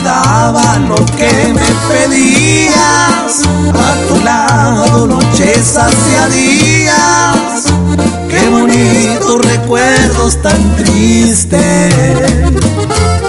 daba lo que me pedías, a tu lado noches hacia días. Qué bonitos recuerdos tan tristes.